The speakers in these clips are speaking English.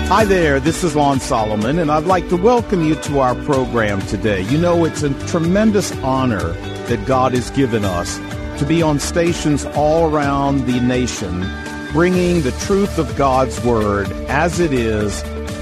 Hi there, this is Lon Solomon, and I'd like to welcome you to our program today. You know, it's a tremendous honor that God has given us to be on stations all around the nation, bringing the truth of God's Word as it is,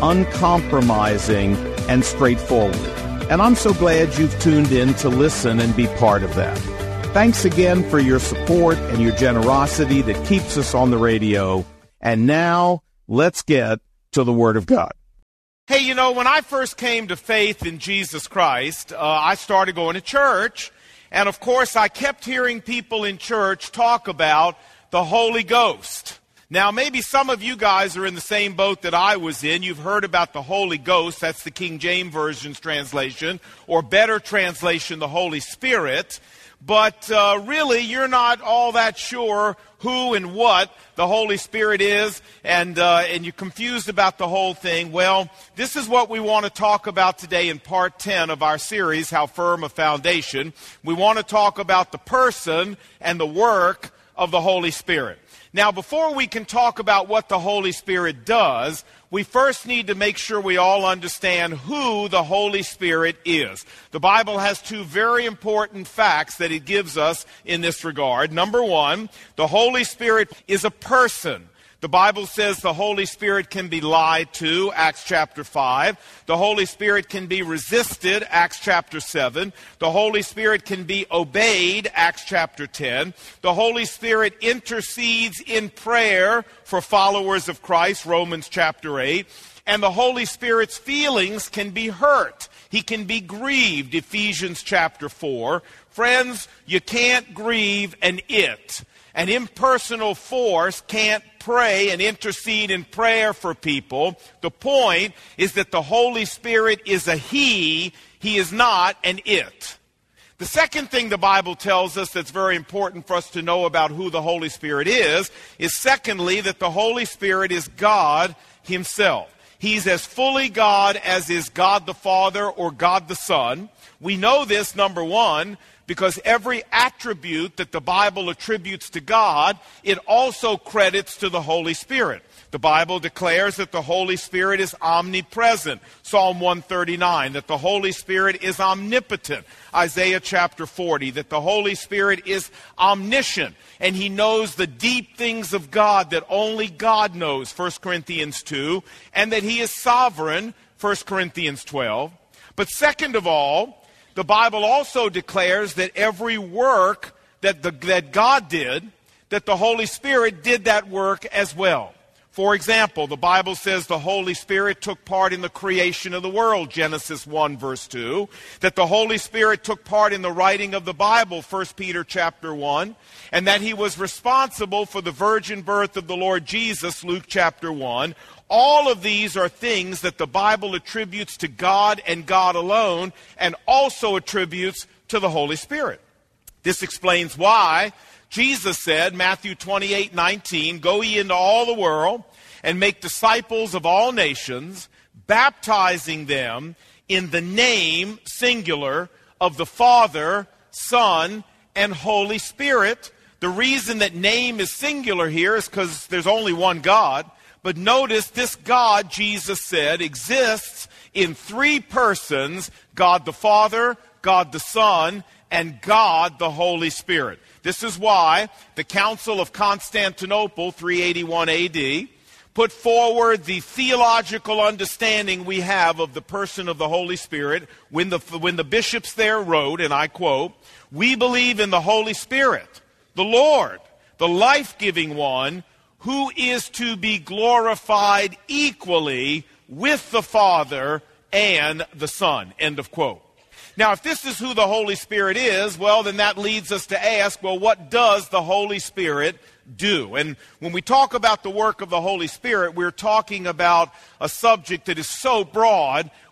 uncompromising and straightforward. And I'm so glad you've tuned in to listen and be part of that. Thanks again for your support and your generosity that keeps us on the radio. And now, let's get to the Word of God. Hey, you know, when I first came to faith in Jesus Christ, I started going to church. And, of course, I kept hearing people in church talk about the Holy Ghost. Now, maybe some of you guys are in the same boat that I was in. You've heard about the Holy Ghost. That's the King James Version's translation, or better translation, the Holy Spirit. But really, you're not all that sure who and what the Holy Spirit is, and you're confused about the whole thing. Well, this is what we want to talk about today in part 10 of our series, How Firm a Foundation. We want to talk about the person and the work of the Holy Spirit. Now, before we can talk about what the Holy Spirit does, we first need to make sure we all understand who the Holy Spirit is. The Bible has two very important facts that it gives us in this regard. Number one, the Holy Spirit is a person. The Bible says the Holy Spirit can be lied to, Acts chapter 5. The Holy Spirit can be resisted, Acts chapter 7. The Holy Spirit can be obeyed, Acts chapter 10. The Holy Spirit intercedes in prayer for followers of Christ, Romans chapter 8. And the Holy Spirit's feelings can be hurt. He can be grieved, Ephesians chapter 4. Friends, you can't grieve an it. An impersonal force can't pray and intercede in prayer for people. The point is that the Holy Spirit is a he. He is not an it. The second thing the Bible tells us that's very important for us to know about who the Holy Spirit is secondly, that the Holy Spirit is God himself. He's as fully God as is God the Father or God the Son. We know this, number one, because every attribute that the Bible attributes to God, it also credits to the Holy Spirit. The Bible declares that the Holy Spirit is omnipresent. Psalm 139, that the Holy Spirit is omnipotent. Isaiah chapter 40, that the Holy Spirit is omniscient, and he knows the deep things of God that only God knows, 1 Corinthians 2, and that he is sovereign, 1 Corinthians 12. But second of all, the Bible also declares that every work that God did, that the Holy Spirit did that work as well. For example, the Bible says the Holy Spirit took part in the creation of the world, Genesis 1, verse 2. That the Holy Spirit took part in the writing of the Bible, 1 Peter chapter 1. And that he was responsible for the virgin birth of the Lord Jesus, Luke chapter 1. All of these are things that the Bible attributes to God and God alone, and also attributes to the Holy Spirit. This explains why Jesus said, Matthew 28:19, "Go ye into all the world and make disciples of all nations, baptizing them in the name, singular, of the Father, Son, and Holy Spirit." The reason that name is singular here is because there's only one God. But notice this God, Jesus said, exists in three persons: God the Father, God the Son, and God the Holy Spirit. This is why the Council of Constantinople, 381 AD, put forward the theological understanding we have of the person of the Holy Spirit when the bishops there wrote, and I quote, "We believe in the Holy Spirit, the Lord, the life-giving one, who is to be glorified equally with the Father and the Son." End of quote. Now, if this is who the Holy Spirit is, well, then that leads us to ask, well, what does the Holy Spirit do? And when we talk about the work of the Holy Spirit, we're talking about a subject that is so broad,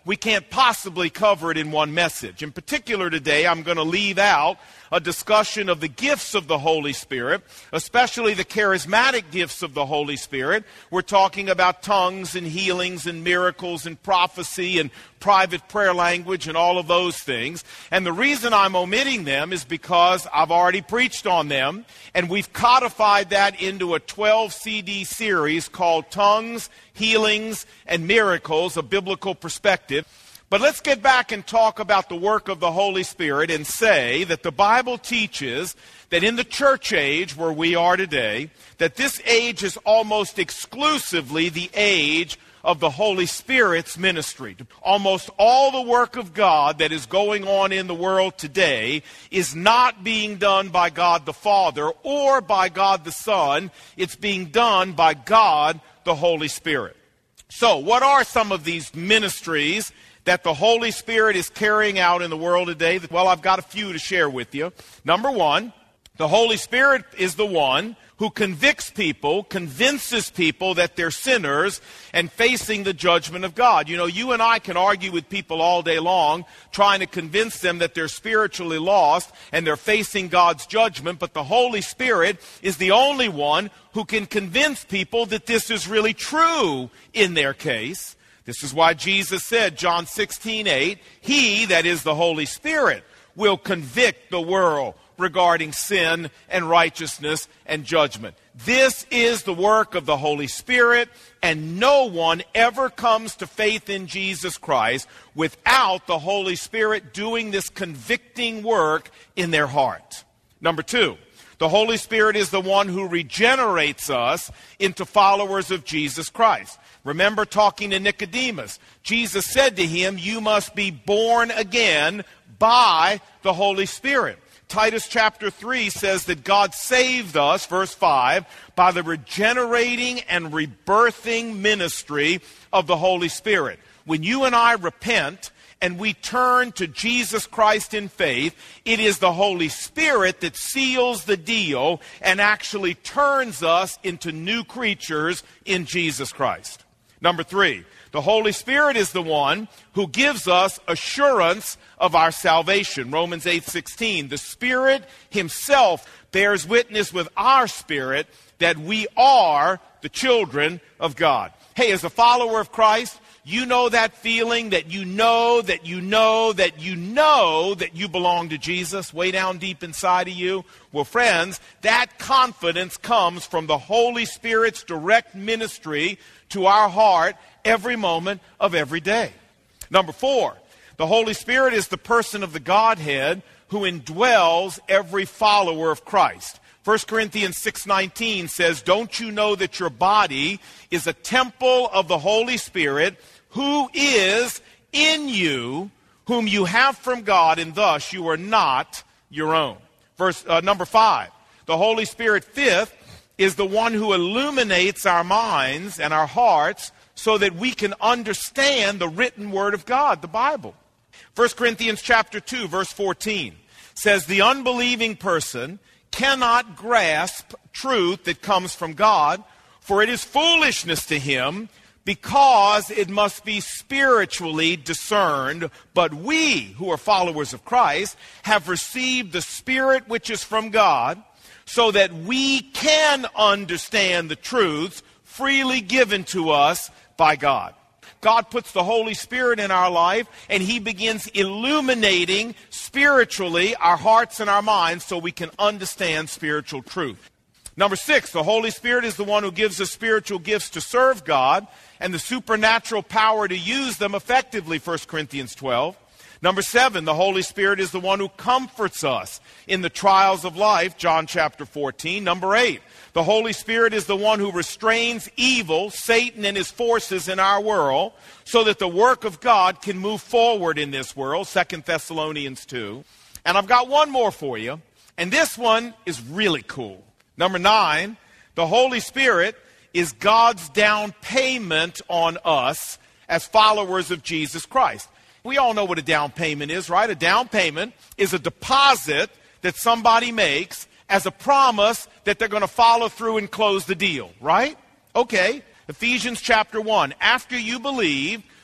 we can't possibly cover it in one message. In particular today, I'm going to leave out a discussion of the gifts of the Holy Spirit, especially the charismatic gifts of the Holy Spirit. We're talking about tongues and healings and miracles and prophecy and private prayer language and all of those things. And the reason I'm omitting them is because I've already preached on them, and we've codified that into a 12-CD series called Tongues, Healings, and Miracles, a Biblical Perspective. But let's get back and talk about the work of the Holy Spirit and say that the Bible teaches that in the church age where we are today, that this age is almost exclusively the age of the Holy Spirit's ministry. Almost all the work of God that is going on in the world today is not being done by God the Father or by God the Son. It's being done by God the Holy Spirit. So, what are some of these ministries that the Holy Spirit is carrying out in the world today? Well, I've got a few to share with you. Number one, the Holy Spirit is the one who convicts people, convinces people that they're sinners and facing the judgment of God. You know, you and I can argue with people all day long, trying to convince them that they're spiritually lost and they're facing God's judgment, but the Holy Spirit is the only one who can convince people that this is really true in their case. This is why Jesus said, John 16:8, He, that is the Holy Spirit, will convict the world regarding sin and righteousness and judgment. This is the work of the Holy Spirit, and no one ever comes to faith in Jesus Christ without the Holy Spirit doing this convicting work in their heart. Number two, the Holy Spirit is the one who regenerates us into followers of Jesus Christ. Remember talking to Nicodemus. Jesus said to him, you must be born again by the Holy Spirit. Titus chapter 3 says that God saved us, verse 5, by the regenerating and rebirthing ministry of the Holy Spirit. When you and I repent and we turn to Jesus Christ in faith, it is the Holy Spirit that seals the deal and actually turns us into new creatures in Jesus Christ. Number three, the Holy Spirit is the one who gives us assurance of our salvation. Romans 8:16, the Spirit Himself bears witness with our spirit that we are the children of God. Hey, as a follower of Christ, you know that feeling that you know that you know that you know that you belong to Jesus way down deep inside of you? Well, friends, that confidence comes from the Holy Spirit's direct ministry to our heart every moment of every day. Number four, the Holy Spirit is the person of the Godhead who indwells every follower of Christ. 1 Corinthians 6:19 says, don't you know that your body is a temple of the Holy Spirit who is in you, whom you have from God, and thus you are not your own. Number 5, the Holy Spirit, fifth, is the one who illuminates our minds and our hearts so that we can understand the written word of God, the Bible. 1 Corinthians chapter 2, verse 14 says, the unbelieving person cannot grasp truth that comes from God, for it is foolishness to him, because it must be spiritually discerned. But we, who are followers of Christ, have received the Spirit which is from God, so that we can understand the truths freely given to us by God. God puts the Holy Spirit in our life, and He begins illuminating spiritually our hearts and our minds so we can understand spiritual truth. Number 6, the Holy Spirit is the one who gives us spiritual gifts to serve God and the supernatural power to use them effectively, 1 Corinthians 12. Number 7, the Holy Spirit is the one who comforts us in the trials of life, John chapter 14. Number 8, the Holy Spirit is the one who restrains evil, Satan and his forces in our world, so that the work of God can move forward in this world, 2 Thessalonians 2. And I've got one more for you, and this one is really cool. Number 9, the Holy Spirit is God's down payment on us as followers of Jesus Christ. We all know what a down payment is, right? A down payment is a deposit that somebody makes as a promise that they're going to follow through and close the deal, right? Okay, Ephesians chapter 1. After you believe,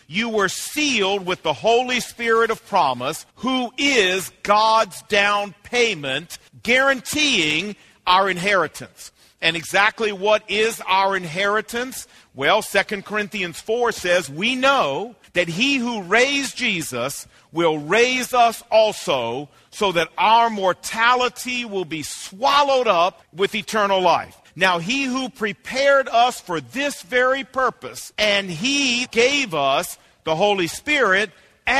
you were sealed with the Holy Spirit of promise, who is God's down payment, guaranteeing our inheritance. And exactly what is our inheritance? Well, 2 Corinthians 4 says, we know that he who raised Jesus will raise us also, so that our mortality will be swallowed up with eternal life. Now, he who prepared us for this very purpose, and he gave us the Holy Spirit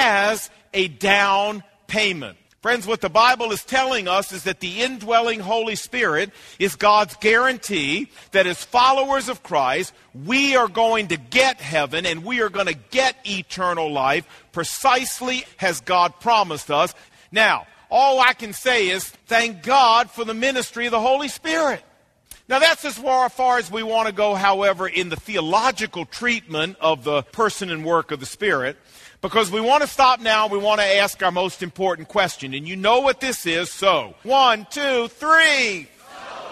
as a down payment. Friends, what the Bible is telling us is that the indwelling Holy Spirit is God's guarantee that as followers of Christ, we are going to get heaven and we are going to get eternal life precisely as God promised us. Now, all I can say is thank God for the ministry of the Holy Spirit. Now, that's as far as we want to go, however, in the theological treatment of the person and work of the Spirit, because we want to stop now. We want to ask our most important question, and you know what this is. So, 1, 2, 3. So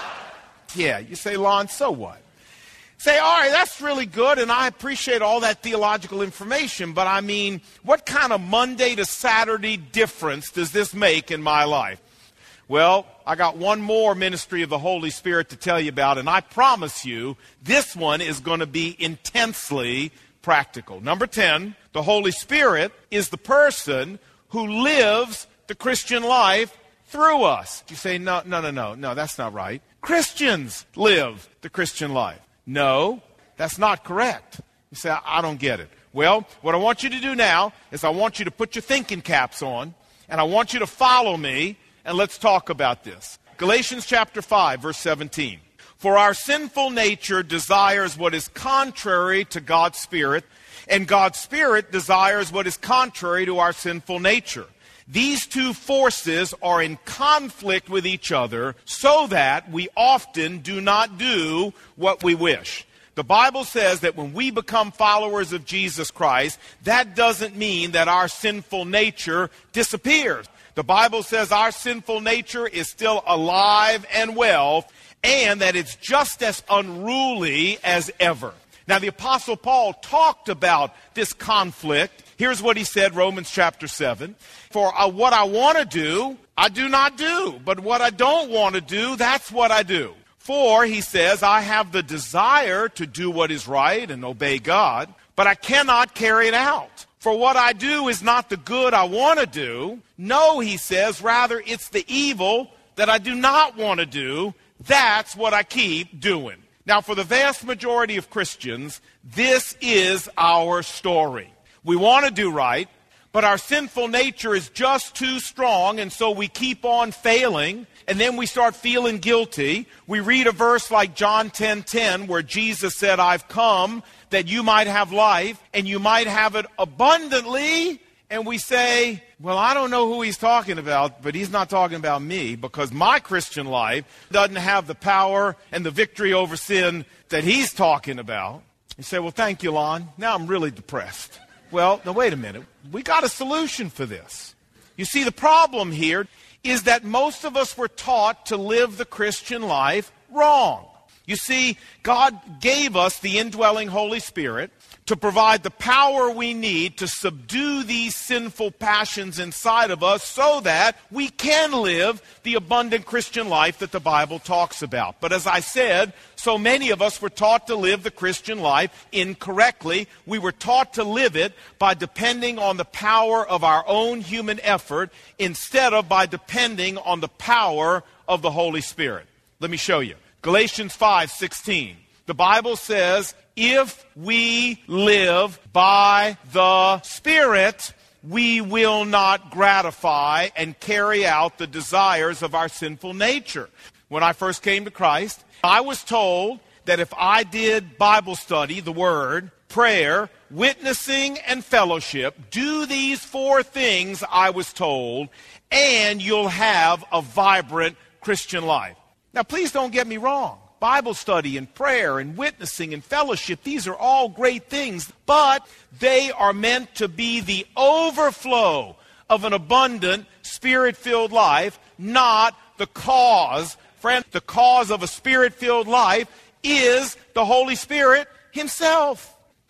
what? Yeah, you say, Lon, so what? Say, all right, that's really good, and I appreciate all that theological information, but I mean, what kind of Monday to Saturday difference does this make in my life? Well, I got one more ministry of the Holy Spirit to tell you about, and I promise you, this one is going to be intensely practical. Number 10, the Holy Spirit is the person who lives the Christian life through us. You say, no, that's not right. Christians live the Christian life. No, that's not correct. You say, I don't get it. Well, what I want you to do now is I want you to put your thinking caps on, and I want you to follow me, and let's talk about this. Galatians chapter 5, verse 17. For our sinful nature desires what is contrary to God's Spirit, and God's Spirit desires what is contrary to our sinful nature. These two forces are in conflict with each other, so that we often do not do what we wish. The Bible says that when we become followers of Jesus Christ, that doesn't mean that our sinful nature disappears. The Bible says our sinful nature is still alive and well, and that it's just as unruly as ever. Now, the Apostle Paul talked about this conflict. Here's what he said, Romans chapter 7. For what I want to do, I do not do. But what I don't want to do, that's what I do. For, he says, I have the desire to do what is right and obey God, but I cannot carry it out. For what I do is not the good I want to do. No, he says, rather it's the evil that I do not want to do. That's what I keep doing. Now, for the vast majority of Christians, this is our story. We want to do right, but our sinful nature is just too strong, and so we keep on failing, and then we start feeling guilty. We read a verse like John 10:10, where Jesus said, I've come that you might have life, and you might have it abundantly. And we say, well, I don't know who he's talking about, but he's not talking about me, because my Christian life doesn't have the power and the victory over sin that he's talking about. You say, well, thank you, Lon. Now I'm really depressed. Well, now wait a minute. We got a solution for this. You see, the problem here is that most of us were taught to live the Christian life wrong. You see, God gave us the indwelling Holy Spirit to provide the power we need to subdue these sinful passions inside of us so that we can live the abundant Christian life that the Bible talks about. But as I said, so many of us were taught to live the Christian life incorrectly. We were taught to live it by depending on the power of our own human effort instead of by depending on the power of the Holy Spirit. Let me show you. Galatians 5:16. The Bible says, if we live by the Spirit, we will not gratify and carry out the desires of our sinful nature. When I first came to Christ, I was told that if I did Bible study, the Word, prayer, witnessing, and fellowship, do these 4 things, I was told, and you'll have a vibrant Christian life. Now, please don't get me wrong. Bible study and prayer and witnessing and fellowship, these are all great things, but they are meant to be the overflow of an abundant, Spirit-filled life, not the cause. Friend, the cause of a Spirit-filled life is the Holy Spirit Himself.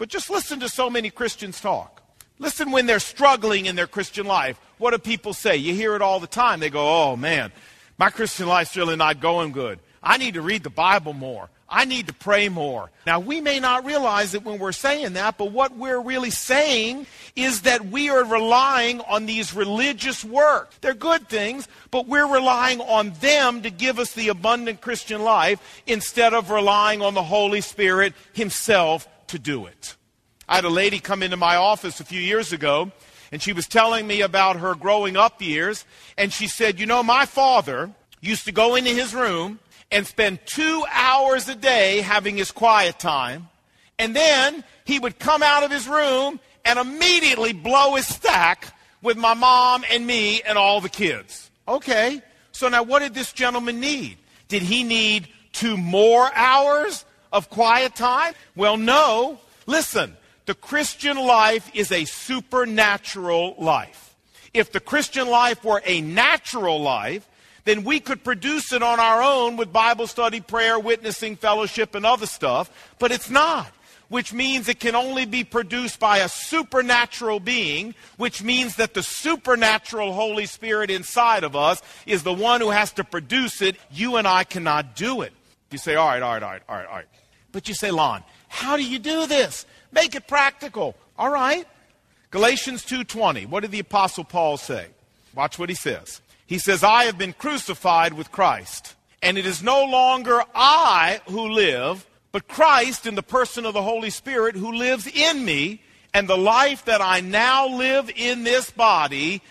But just listen to so many Christians talk. Listen when they're struggling in their Christian life. What do people say? You hear it all the time. They go, oh man, my Christian life's really not going good. I need to read the Bible more. I need to pray more. Now, we may not realize it when we're saying that, but what we're really saying is that we are relying on these religious works. They're good things, but we're relying on them to give us the abundant Christian life instead of relying on the Holy Spirit himself to do it. I had a lady come into my office a few years ago, and she was telling me about her growing up years, and she said, you know, my father used to go into his room and spend 2 hours a day having his quiet time. And then he would come out of his room and immediately blow his stack with my mom and me and all the kids. Okay, so now what did this gentleman need? Did he need 2 more hours of quiet time? Well, no. Listen, the Christian life is a supernatural life. If the Christian life were a natural life, then we could produce it on our own with Bible study, prayer, witnessing, fellowship, and other stuff. But it's not, which means it can only be produced by a supernatural being, which means that the supernatural Holy Spirit inside of us is the one who has to produce it. You and I cannot do it. You say, all right. But you say, Lon, how do you do this? Make it practical. All right. Galatians 2:20. What did the Apostle Paul say? Watch what he says. He says, I have been crucified with Christ, and it is no longer I who live, but Christ in the person of the Holy Spirit who lives in me, and the life that I now live in this body,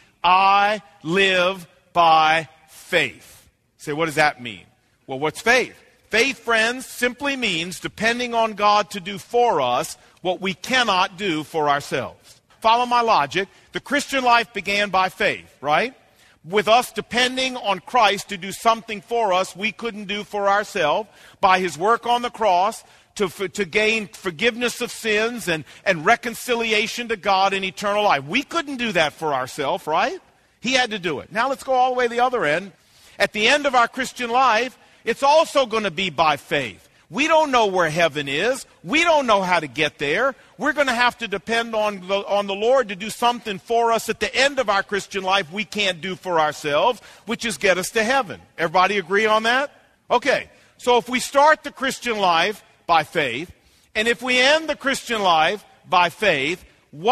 I live by faith. You say, what does that mean? Well, what's faith? Faith, friends, simply means depending on God to do for us what we cannot do for ourselves. Follow my logic. The Christian life began by faith, right? With us depending on Christ to do something for us we couldn't do for ourselves, by his work on the cross to gain forgiveness of sins and reconciliation to God and eternal life. We couldn't do that for ourselves, right? He had to do it. Now let's go all the way to the other end. At the end of our Christian life, it's also going to be by faith. We don't know where heaven is. We don't know how to get there. We're going to have to depend on the Lord to do something for us at the end of our Christian life we can't do for ourselves, which is get us to heaven. Everybody agree on that? Okay, so if we start the Christian life by faith, and if we end the Christian life by faith,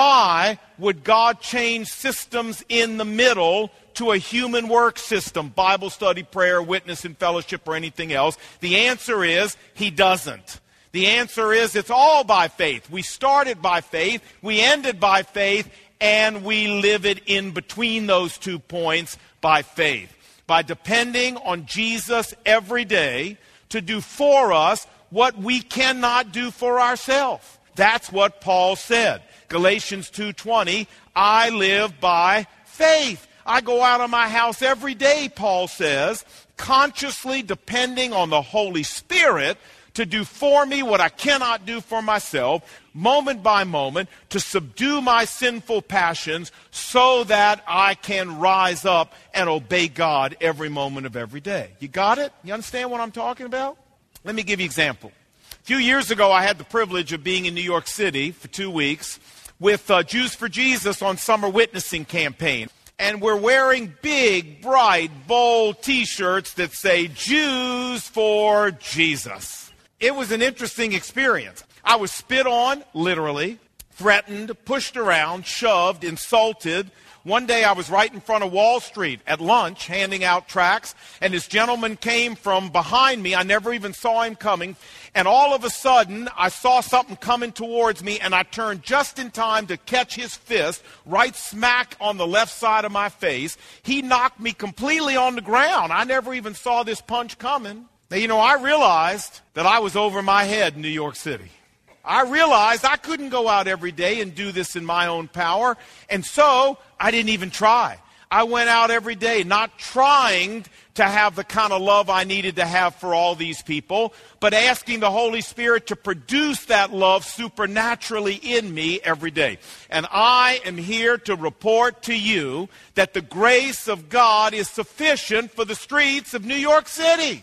why would God change systems in the middle to a human work system, Bible study, prayer, witness, and fellowship, or anything else? The answer is he doesn't. The answer is it's all by faith. We started by faith, we ended by faith, and we live it in between those 2 points by faith. By depending on Jesus every day to do for us what we cannot do for ourselves. That's what Paul said. Galatians 2:20, I live by faith. I go out of my house every day, Paul says, consciously depending on the Holy Spirit to do for me what I cannot do for myself, moment by moment, to subdue my sinful passions so that I can rise up and obey God every moment of every day. You got it? You understand what I'm talking about? Let me give you an example. A few years ago, I had the privilege of being in New York City for 2 weeks with Jews for Jesus on summer witnessing campaign. And we're wearing big, bright, bold T-shirts that say, Jews for Jesus. It was an interesting experience. I was spit on, literally, threatened, pushed around, shoved, insulted. One day I was right in front of Wall Street at lunch handing out tracts, and this gentleman came from behind me. I never even saw him coming. And all of a sudden, I saw something coming towards me, and I turned just in time to catch his fist right smack on the left side of my face. He knocked me completely on the ground. I never even saw this punch coming. Now, I realized that I was over my head in New York City. I realized I couldn't go out every day and do this in my own power, and so I didn't even try. I went out every day not trying to have the kind of love I needed to have for all these people, but asking the Holy Spirit to produce that love supernaturally in me every day. And I am here to report to you that the grace of God is sufficient for the streets of New York City.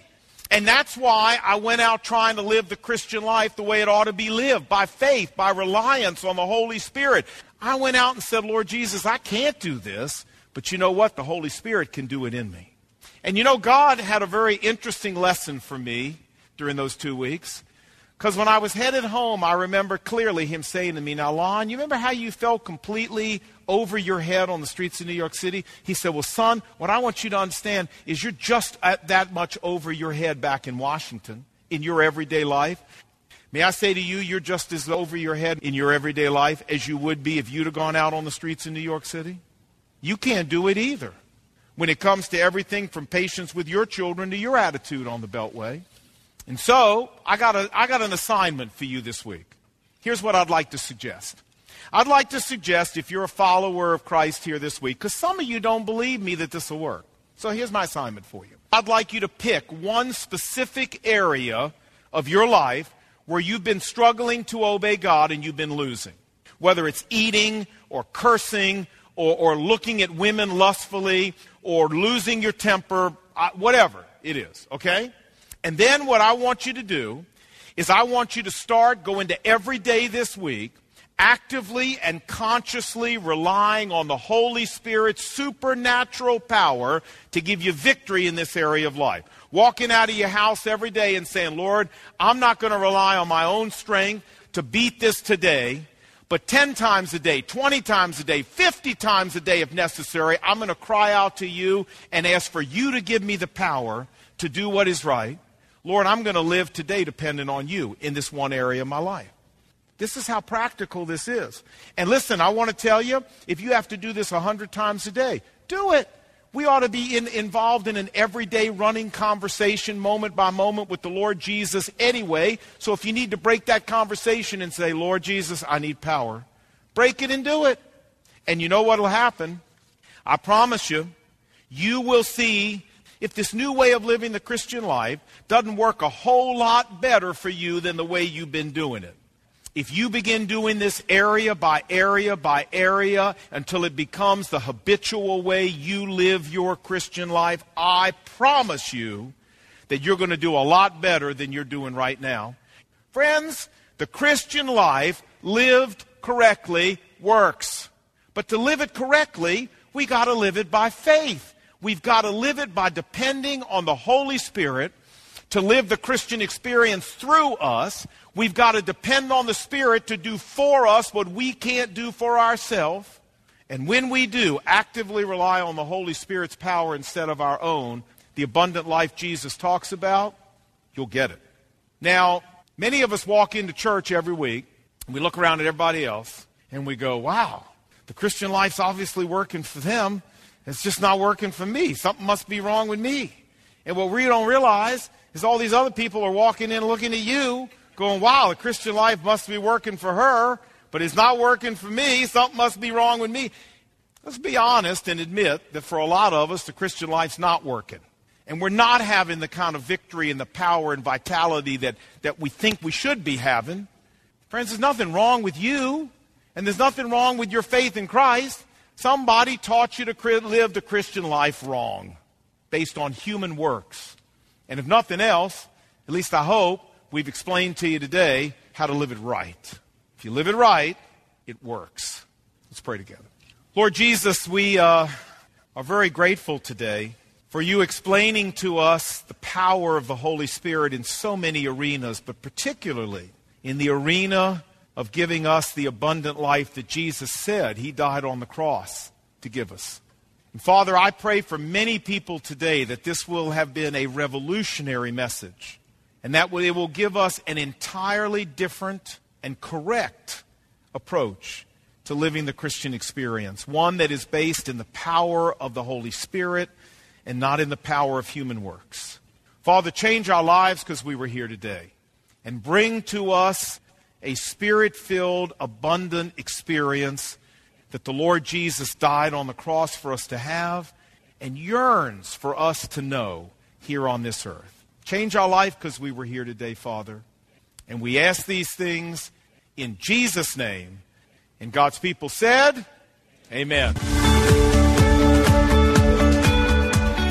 And that's why I went out trying to live the Christian life the way it ought to be lived, by faith, by reliance on the Holy Spirit. I went out and said, Lord Jesus, I can't do this, but you know what? The Holy Spirit can do it in me. And you know, God had a very interesting lesson for me during those 2 weeks. Because when I was headed home, I remember clearly him saying to me, now, Lon, you remember how you felt completely over your head on the streets of New York City? He said, well, son, what I want you to understand is you're just at that much over your head back in Washington in your everyday life. May I say to you, you're just as over your head in your everyday life as you would be if you'd have gone out on the streets of New York City. You can't do it either when it comes to everything from patience with your children to your attitude on the Beltway. And so, I got an assignment for you this week. Here's what I'd like to suggest. I'd like to suggest, if you're a follower of Christ here this week, because some of you don't believe me that this will work. So here's my assignment for you. I'd like you to pick one specific area of your life where you've been struggling to obey God and you've been losing. Whether it's eating or cursing or looking at women lustfully or losing your temper, whatever it is, okay? And then what I want you to do is I want you to start going to every day this week actively and consciously relying on the Holy Spirit's supernatural power to give you victory in this area of life. Walking out of your house every day and saying, Lord, I'm not going to rely on my own strength to beat this today, but 10 times a day, 20 times a day, 50 times a day if necessary, I'm going to cry out to you and ask for you to give me the power to do what is right. Lord, I'm going to live today dependent on you in this one area of my life. This is how practical this is. And listen, I want to tell you, if you have to do this 100 times a day, do it. We ought to be involved in an everyday running conversation moment by moment with the Lord Jesus anyway. So if you need to break that conversation and say, Lord Jesus, I need power, break it and do it. And you know what will happen? I promise you, you will see if this new way of living the Christian life doesn't work a whole lot better for you than the way you've been doing it. If you begin doing this area by area by area until it becomes the habitual way you live your Christian life, I promise you that you're going to do a lot better than you're doing right now. Friends, the Christian life lived correctly works. But to live it correctly, we got to live it by faith. We've got to live it by depending on the Holy Spirit to live the Christian experience through us. We've got to depend on the Spirit to do for us what we can't do for ourselves. And when we do actively rely on the Holy Spirit's power instead of our own, the abundant life Jesus talks about, you'll get it. Now, many of us walk into church every week, and we look around at everybody else, and we go, wow, the Christian life's obviously working for them. It's just not working for me. Something must be wrong with me. And what we don't realize is all these other people are walking in looking at you going, wow, the Christian life must be working for her, but it's not working for me. Something must be wrong with me. Let's be honest and admit that for a lot of us, the Christian life's not working. And we're not having the kind of victory and the power and vitality that we think we should be having. Friends, there's nothing wrong with you, and there's nothing wrong with your faith in Christ. Somebody taught you to live the Christian life wrong, based on human works. And if nothing else, at least I hope, we've explained to you today how to live it right. If you live it right, it works. Let's pray together. Lord Jesus, we are very grateful today for you explaining to us the power of the Holy Spirit in so many arenas, but particularly in the arena of giving us the abundant life that Jesus said he died on the cross to give us. And Father, I pray for many people today that this will have been a revolutionary message, and that it will give us an entirely different and correct approach to living the Christian experience, one that is based in the power of the Holy Spirit and not in the power of human works. Father, change our lives because we were here today, and bring to us a Spirit-filled, abundant experience that the Lord Jesus died on the cross for us to have and yearns for us to know here on this earth. Change our life because we were here today, Father. And we ask these things in Jesus' name. And God's people said, Amen.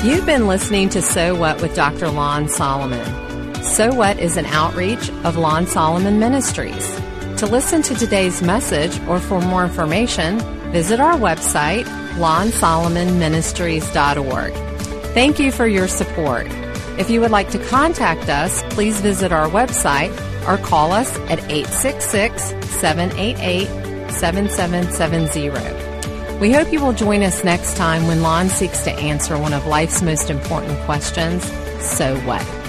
You've been listening to So What with Dr. Lon Solomon. So What is an outreach of Lon Solomon Ministries. To listen to today's message or for more information, visit our website, lonsolomonministries.org. Thank you for your support. If you would like to contact us, please visit our website or call us at 866-788-7770. We hope you will join us next time when Lon seeks to answer one of life's most important questions, so what?